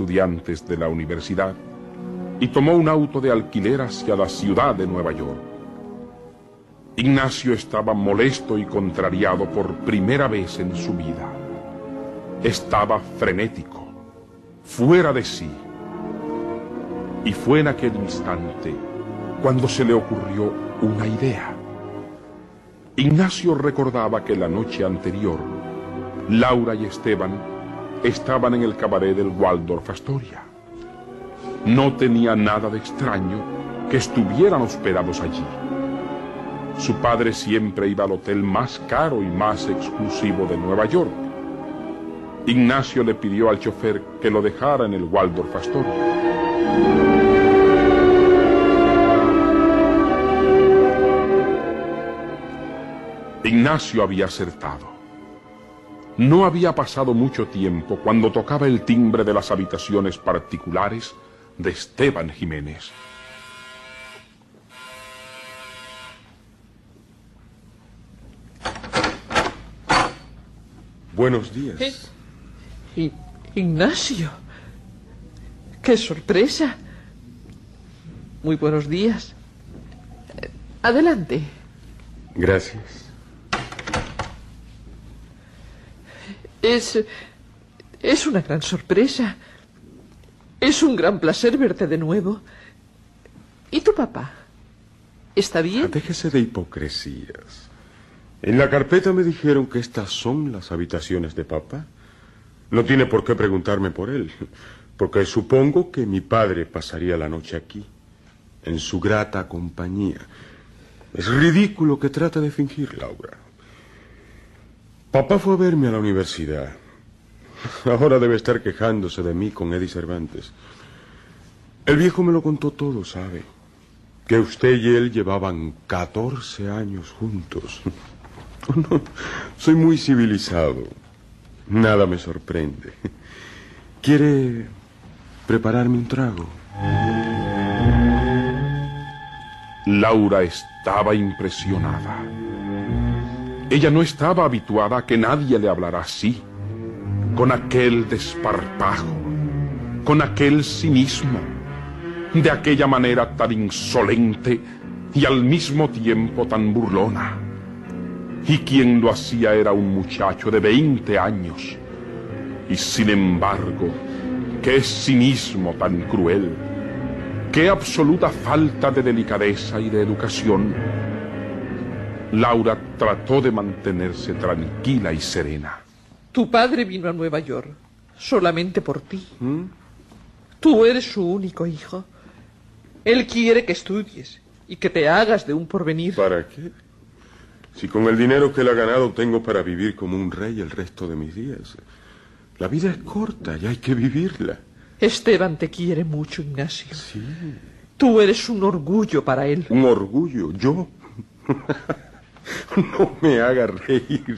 estudiantes de la universidad y tomó un auto de alquiler hacia la ciudad de Nueva York. Ignacio estaba molesto y contrariado por primera vez en su vida. Estaba frenético, fuera de sí. Y fue en aquel instante cuando se le ocurrió una idea. Ignacio recordaba que la noche anterior, Laura y Esteban estaban en el cabaret del Waldorf Astoria. No tenía nada de extraño que estuvieran hospedados allí. Su padre siempre iba al hotel más caro y más exclusivo de Nueva York. Ignacio le pidió al chofer que lo dejara en el Waldorf Astoria. Ignacio había acertado. No había pasado mucho tiempo cuando tocaba el timbre de las habitaciones particulares de Esteban Jiménez. Buenos días. Ignacio. ¡Qué sorpresa! Muy buenos días. Adelante. Gracias. Es una gran sorpresa. Es un gran placer verte de nuevo. ¿Y tu papá? ¿Está bien? Déjese de hipocresías. En la carpeta me dijeron que estas son las habitaciones de papá. No tiene por qué preguntarme por él, porque supongo que mi padre pasaría la noche aquí, en su grata compañía. Es ridículo que trate de fingir, Laura. Papá fue a verme a la universidad. Ahora debe estar quejándose de mí con Eddie Cervantes. El viejo me lo contó todo, ¿sabe? Que usted y él llevaban 14 años juntos. No, soy muy civilizado. Nada me sorprende. ¿Quiere prepararme un trago? Laura estaba impresionada. Ella no estaba habituada a que nadie le hablara así, con aquel desparpajo, con aquel cinismo, de aquella manera tan insolente y al mismo tiempo tan burlona. Y quien lo hacía era un muchacho de 20 años. Y sin embargo, qué cinismo tan cruel, qué absoluta falta de delicadeza y de educación. Laura trató de mantenerse tranquila y serena. Tu padre vino a Nueva York solamente por ti. Tú eres su único hijo. Él quiere que estudies y que te hagas de un porvenir. ¿Para qué? Si con el dinero que él ha ganado tengo para vivir como un rey el resto de mis días. La vida es corta y hay que vivirla. Esteban te quiere mucho, Ignacio. Sí. Tú eres un orgullo para él. ¿Un orgullo? ¿Yo? No me haga reír.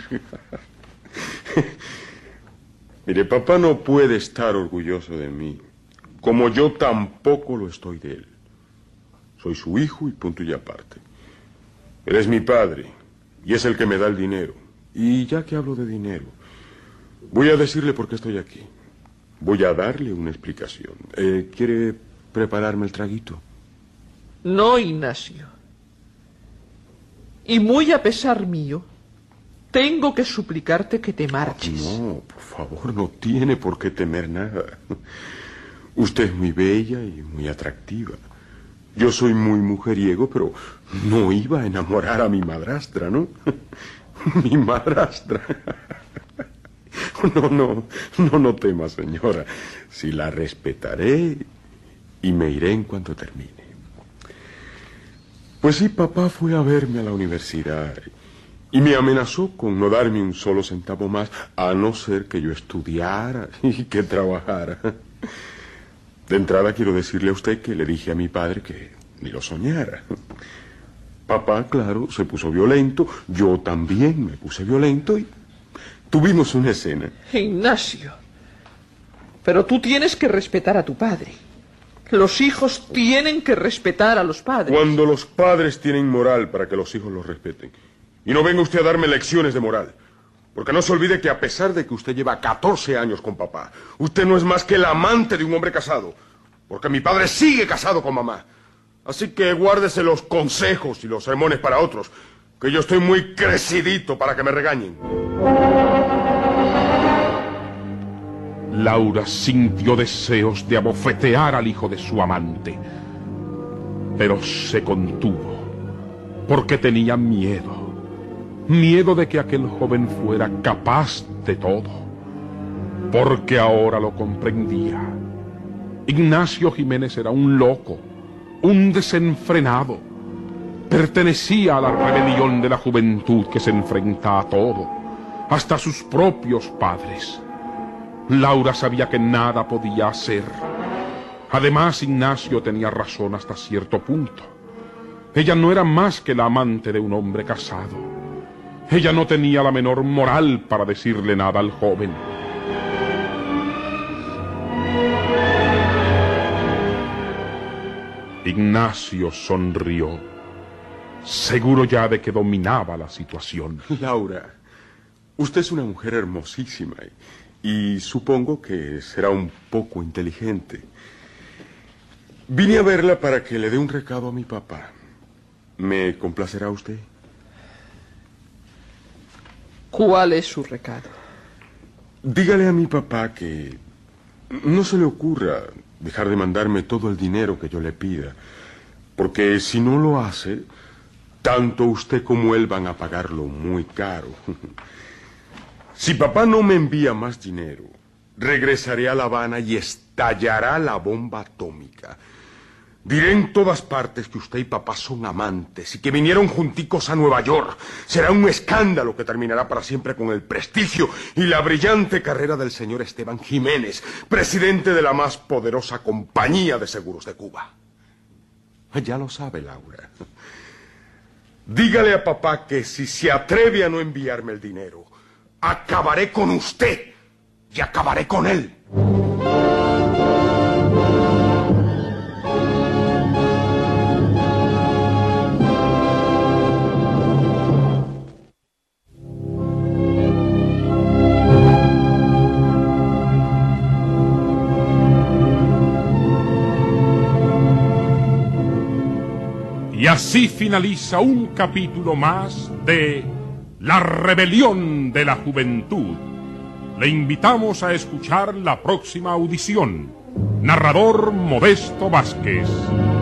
Mire, papá no puede estar orgulloso de mí, como yo tampoco lo estoy de él. Soy su hijo y punto y aparte. Él es mi padre y es el que me da el dinero. Y ya que hablo de dinero, voy a decirle por qué estoy aquí. Voy a darle una explicación. ¿Quiere prepararme el traguito? No, Ignacio. Y muy a pesar mío, tengo que suplicarte que te marches. No, por favor, no tiene por qué temer nada. Usted es muy bella y muy atractiva. Yo soy muy mujeriego, pero no iba a enamorar a mi madrastra, ¿no? Mi madrastra. No tema, señora. Si la respetaré y me iré en cuanto termine. Pues sí, papá fue a verme a la universidad y me amenazó con no darme un solo centavo más, a no ser que yo estudiara y que trabajara. De entrada quiero decirle a usted que le dije a mi padre que ni lo soñara. Papá, claro, se puso violento, yo también me puse violento y tuvimos una escena. Ignacio, pero tú tienes que respetar a tu padre. Los hijos tienen que respetar a los padres. Cuando los padres tienen moral para que los hijos los respeten. Y no venga usted a darme lecciones de moral. Porque no se olvide que a pesar de que usted lleva 14 años con papá, usted no es más que el amante de un hombre casado. Porque mi padre sigue casado con mamá. Así que guárdese los consejos y los sermones para otros, que yo estoy muy crecidito para que me regañen. Laura sintió deseos de abofetear al hijo de su amante, pero se contuvo, porque tenía miedo de que aquel joven fuera capaz de todo, porque ahora lo comprendía. Ignacio Jiménez era un loco, un desenfrenado, pertenecía a la rebelión de la juventud que se enfrenta a todo, hasta sus propios padres. Laura sabía que nada podía hacer. Además, Ignacio tenía razón hasta cierto punto. Ella no era más que la amante de un hombre casado. Ella no tenía la menor moral para decirle nada al joven. Ignacio sonrió, seguro ya de que dominaba la situación. Laura, usted es una mujer hermosísima y supongo que será un poco inteligente. Vine a verla para que le dé un recado a mi papá. ¿Me complacerá usted? ¿Cuál es su recado? Dígale a mi papá que no se le ocurra dejar de mandarme todo el dinero que yo le pida, porque si no lo hace, tanto usted como él van a pagarlo muy caro. Si papá no me envía más dinero, regresaré a La Habana y estallará la bomba atómica. Diré en todas partes que usted y papá son amantes y que vinieron junticos a Nueva York. Será un escándalo que terminará para siempre con el prestigio y la brillante carrera del señor Esteban Jiménez, presidente de la más poderosa compañía de seguros de Cuba. Ya lo sabe, Laura. Dígale a papá que si se atreve a no enviarme el dinero, acabaré con usted y acabaré con él. Y así finaliza un capítulo más de La Rebelión de la Juventud. Le invitamos a escuchar la próxima audición. Narrador Modesto Vázquez.